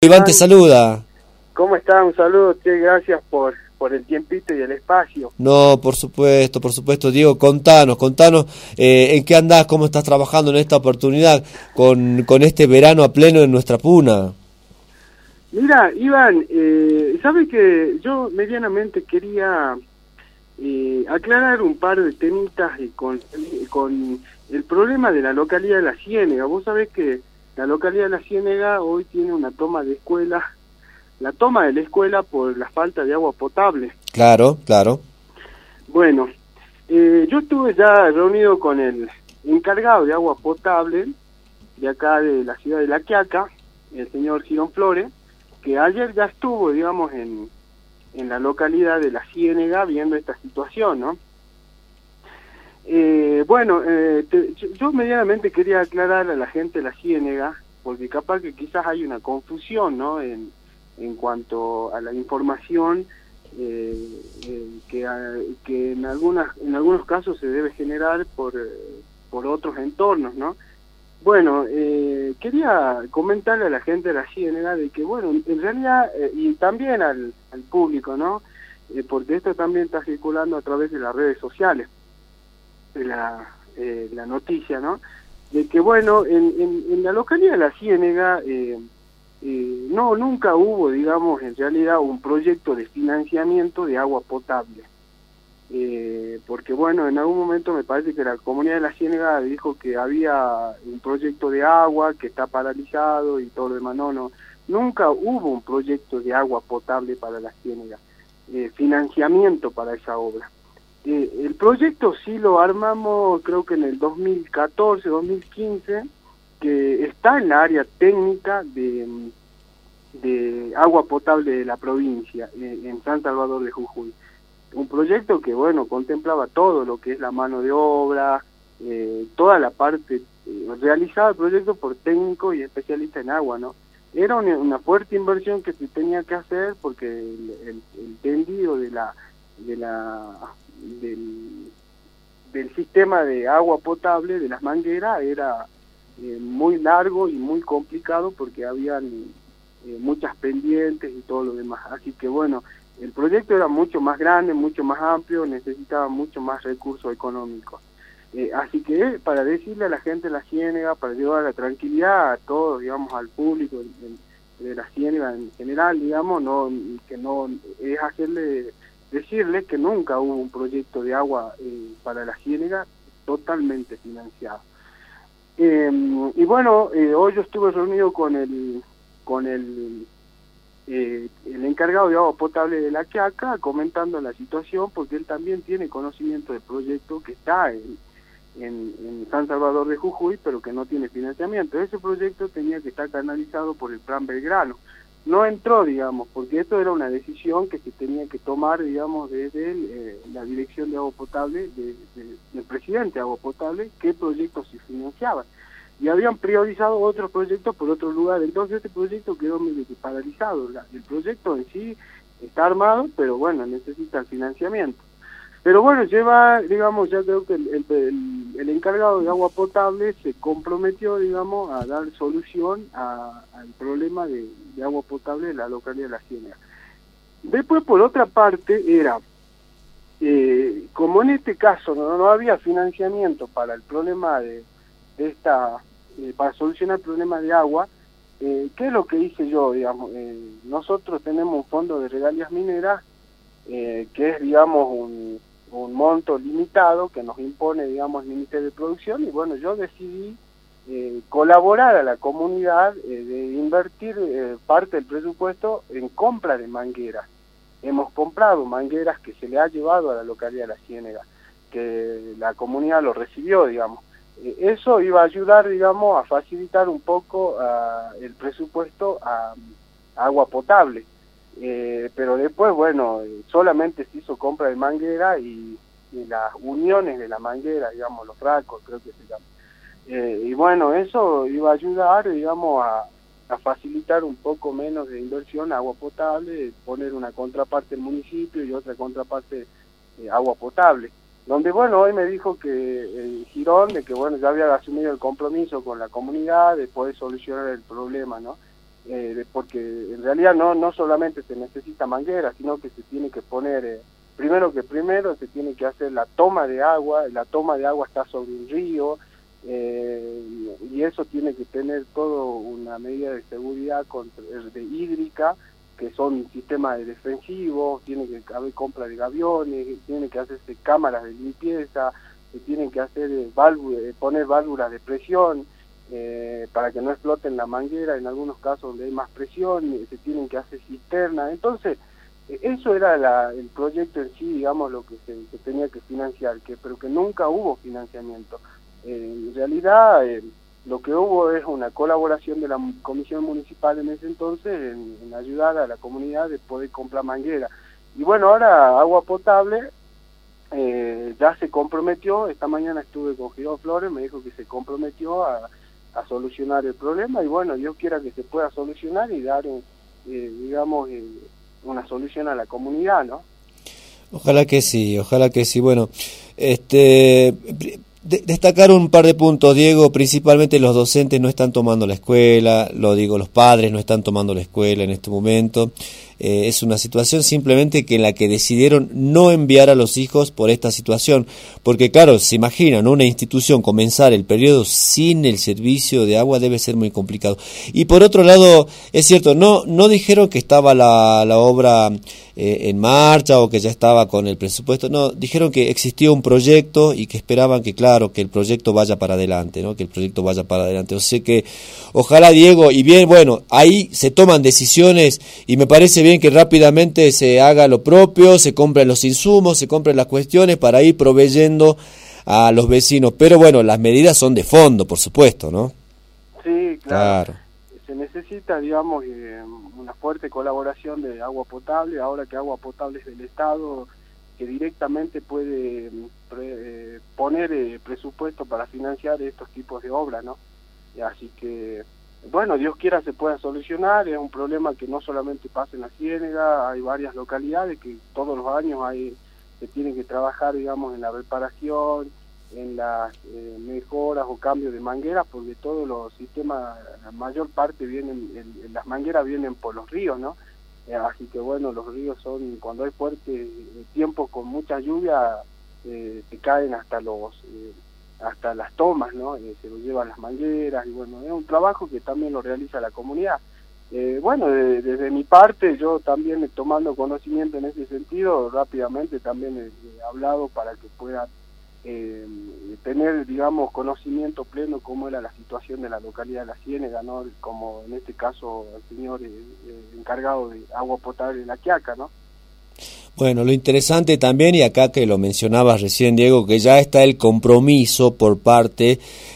Iván te saluda. ¿Cómo estás? Un saludo, che, gracias por el tiempito y el espacio. No, por supuesto, Diego, contanos en qué andás, cómo estás trabajando en esta oportunidad con este verano a pleno en nuestra puna. Mira, Iván, sabes que yo medianamente quería aclarar un par de temitas con el problema de la localidad de La Ciénega. Vos sabés que la localidad de La Ciénega hoy tiene una toma de escuela, la toma de la escuela por la falta de agua potable. Claro. Bueno, yo estuve ya reunido con el encargado de agua potable de acá de la ciudad de La Quiaca, el señor Girón Flores, que ayer ya estuvo, digamos, en la localidad de La Ciénega viendo esta situación, ¿no? Yo medianamente quería aclarar a la gente de La Ciénega, porque capaz que quizás hay una confusión, ¿no?, en cuanto a la información que en algunos casos se debe generar por otros entornos, ¿no? Bueno, quería comentarle a la gente de La Ciénega de que, bueno, en realidad, y también al público, ¿no?, porque esto también está circulando a través de las redes sociales, de la noticia, ¿no?, de que, bueno, en la localidad de La Ciénega nunca hubo, digamos, en realidad un proyecto de financiamiento de agua potable. Porque, bueno, en algún momento me parece que la comunidad de La Ciénega dijo que había un proyecto de agua que está paralizado y todo lo demás. No, nunca hubo un proyecto de agua potable para La Ciénega, financiamiento para esa obra. El proyecto sí lo armamos, creo que en el 2014, 2015, que está en la área técnica de agua potable de la provincia, en San Salvador de Jujuy. Un proyecto que, bueno, contemplaba todo lo que es la mano de obra, toda la parte realizada el proyecto por técnicos y especialistas en agua, ¿no? Era una fuerte inversión que se tenía que hacer porque el tendido del sistema de agua potable de las mangueras era muy largo y muy complicado porque habían muchas pendientes y todo lo demás. Así que, bueno, el proyecto era mucho más grande, mucho más amplio, necesitaba mucho más recursos económicos. Así que para decirle a la gente de La Ciénega, para llevar la tranquilidad a todos, digamos, al público de La Ciénega en general, digamos, que no es decirle que nunca hubo un proyecto de agua para La Ciénega totalmente financiado. Y bueno, hoy yo estuve reunido con el encargado de agua potable de La Quiaca, comentando la situación, porque él también tiene conocimiento del proyecto que está en San Salvador de Jujuy, pero que no tiene financiamiento. Ese proyecto tenía que estar canalizado por el Plan Belgrano. No entró, digamos, porque esto era una decisión que se tenía que tomar, digamos, desde la dirección de agua potable, del presidente de agua potable, qué proyectos se financiaban. Y habían priorizado otros proyectos por otro lugar, entonces este proyecto quedó medio paralizado. El proyecto en sí está armado, pero bueno, necesita el financiamiento. Pero bueno, digamos, ya creo que el encargado de agua potable se comprometió, digamos, a dar solución al problema de agua potable de la localidad de La Ciénega. Después, por otra parte, era, como en este caso no había financiamiento para el problema de para solucionar el problema de agua, ¿qué es lo que hice yo? Digamos, nosotros tenemos un fondo de regalías mineras, que es, digamos, un monto limitado que nos impone, digamos, el Ministerio de Producción, y bueno, yo decidí colaborar a la comunidad, de invertir parte del presupuesto en compra de mangueras. Hemos comprado mangueras que se le ha llevado a la localidad de La Ciénega, que la comunidad lo recibió, digamos. Eso iba a ayudar, digamos, a facilitar un poco el presupuesto a agua potable. Pero después, bueno, solamente se hizo compra de manguera y las uniones de la manguera, digamos, los racos, creo que se llama. Y bueno, eso iba a ayudar, digamos, a facilitar un poco menos de inversión a agua potable, poner una contraparte del municipio y otra contraparte agua potable. Donde, bueno, hoy me dijo que Girón, de que, bueno, ya había asumido el compromiso con la comunidad de poder solucionar el problema, ¿no? porque en realidad no solamente se necesita manguera, sino que se tiene que poner, primero se tiene que hacer la toma de agua está sobre un río, y eso tiene que tener todo una medida de seguridad de hídrica, que son sistemas defensivos, tiene que haber compra de gaviones, tiene que hacerse cámaras de limpieza, se tienen que hacer poner válvulas de presión, para que no exploten la manguera, en algunos casos donde hay más presión, se tienen que hacer cisternas. Entonces, eso era el proyecto en sí, digamos, lo que se tenía que financiar, pero que nunca hubo financiamiento. En realidad, lo que hubo es una colaboración de la Comisión Municipal en ese entonces en ayudar a la comunidad de poder comprar manguera. Y bueno, ahora Agua Potable ya se comprometió. Esta mañana estuve con Girón Flores, me dijo que se comprometió a solucionar el problema, y bueno, Dios quiera que se pueda solucionar y dar, digamos, una solución a la comunidad, ¿no? Ojalá que sí. Bueno, destacar un par de puntos, Diego. Principalmente los docentes no están tomando la escuela, los padres no están tomando la escuela en este momento. Es una situación simplemente en la que decidieron no enviar a los hijos por esta situación, porque claro, se imaginan, una institución comenzar el periodo sin el servicio de agua debe ser muy complicado. Y por otro lado, es cierto, no dijeron que estaba la obra en marcha o que ya estaba con el presupuesto, no, dijeron que existía un proyecto y que esperaban que, claro, que el proyecto vaya para adelante, ¿no? Que el proyecto vaya para adelante. O sea que, ojalá, Diego, y bien, bueno, ahí se toman decisiones y me parece bien que rápidamente se haga lo propio, se compren los insumos, se compren las cuestiones para ir proveyendo a los vecinos. Pero bueno, las medidas son de fondo, por supuesto, ¿no? Sí, claro. Se necesita, digamos, una fuerte colaboración de Agua Potable, ahora que Agua Potable es del Estado, que directamente puede poner presupuesto para financiar estos tipos de obras, ¿no? Así que, bueno, Dios quiera se pueda solucionar. Es un problema que no solamente pasa en la Ciénega, hay varias localidades que todos los años se tienen que trabajar, digamos, en la reparación, en las mejoras o cambios de mangueras, porque todos los sistemas, la mayor parte las mangueras vienen por los ríos, ¿no? Así que bueno, los ríos son, cuando hay fuertes tiempos con mucha lluvia, se caen hasta las tomas, ¿no? Se lo llevan las mangueras, y bueno, es un trabajo que también lo realiza la comunidad. Bueno, desde mi parte, yo también tomando conocimiento en ese sentido, rápidamente también he hablado para que puedan tener, digamos, conocimiento pleno cómo era la situación de la localidad de La Ciénega, ¿no? Como en este caso el señor encargado de Agua Potable de La Quiaca, ¿no? Bueno, lo interesante también, y acá que lo mencionabas recién, Diego, que ya está el compromiso por parte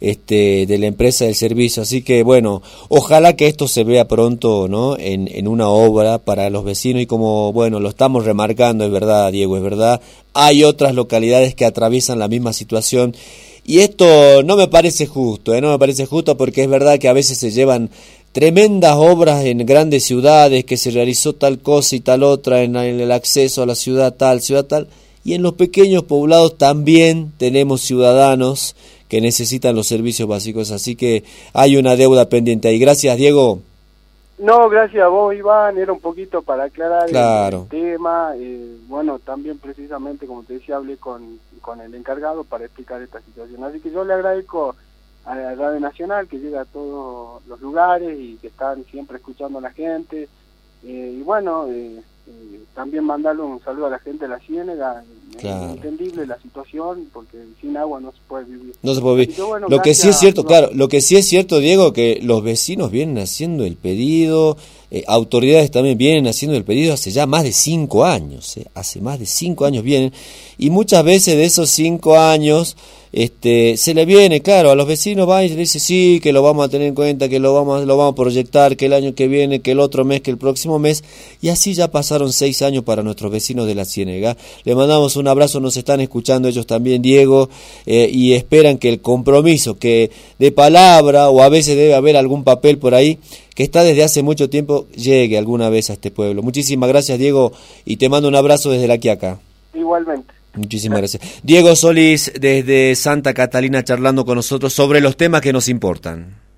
de la empresa del servicio, así que bueno, ojalá que esto se vea pronto, ¿no? En una obra para los vecinos, y como, bueno, lo estamos remarcando, es verdad, Diego, es verdad, hay otras localidades que atraviesan la misma situación, y esto no me parece justo, no me parece justo, porque es verdad que a veces se llevan tremendas obras en grandes ciudades, que se realizó tal cosa y tal otra en el acceso a la ciudad tal, y en los pequeños poblados también tenemos ciudadanos que necesitan los servicios básicos, así que hay una deuda pendiente ahí. Gracias, Diego. No, gracias a vos, Iván, era un poquito para aclarar claro. El tema. Bueno, también precisamente, como te decía, hablé con el encargado para explicar esta situación, así que yo le agradezco a la Radio Nacional, que llega a todos los lugares y que están siempre escuchando a la gente, y bueno, también mandarle un saludo a la gente de La Ciénega. Claro. Es entendible la situación, porque sin agua no se puede vivir. No se puede vivir. Que, bueno, lo que sí es cierto, claro, lo que sí es cierto, Diego, que los vecinos vienen haciendo el pedido, autoridades también vienen haciendo el pedido hace ya más de 5 años, hace más de 5 años vienen, y muchas veces de esos 5 años se le viene, claro, a los vecinos va y le dice sí, que lo vamos a tener en cuenta, que lo vamos a proyectar, que el año que viene, que el otro mes, que el próximo mes, y así ya pasaron 6 años para nuestros vecinos de La Ciénega. Le mandamos un abrazo, nos están escuchando ellos también, Diego, y esperan que el compromiso, que de palabra, o a veces debe haber algún papel por ahí, que está desde hace mucho tiempo, llegue alguna vez a este pueblo. Muchísimas gracias, Diego, y te mando un abrazo desde La Quiaca. Igualmente. Muchísimas gracias. Diego Solís, desde Santa Catalina, charlando con nosotros sobre los temas que nos importan.